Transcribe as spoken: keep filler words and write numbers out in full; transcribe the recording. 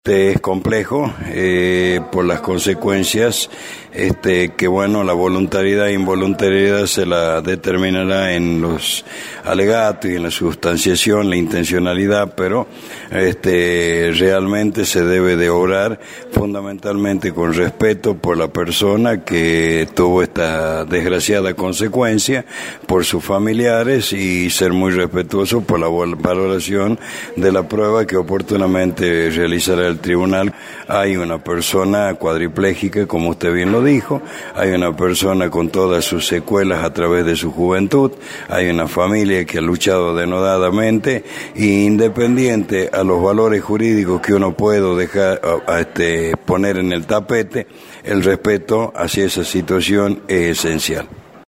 Este es complejo eh, por las consecuencias este, que bueno, la voluntariedad e involuntariedad se la determinará en los alegatos y en la sustanciación, la intencionalidad, pero este, realmente se debe de obrar fundamentalmente con respeto por la persona que tuvo esta desgraciada consecuencia, por sus familiares, y ser muy respetuoso por la valoración de la prueba que oportunamente realizará el tribunal. Hay una persona cuadriplégica, como usted bien lo dijo, hay una persona con todas sus secuelas a través de su juventud, hay una familia que ha luchado denodadamente, y independiente a los valores jurídicos que uno puede dejar, a, a este, poner en el tapete, el respeto hacia esa situación es esencial.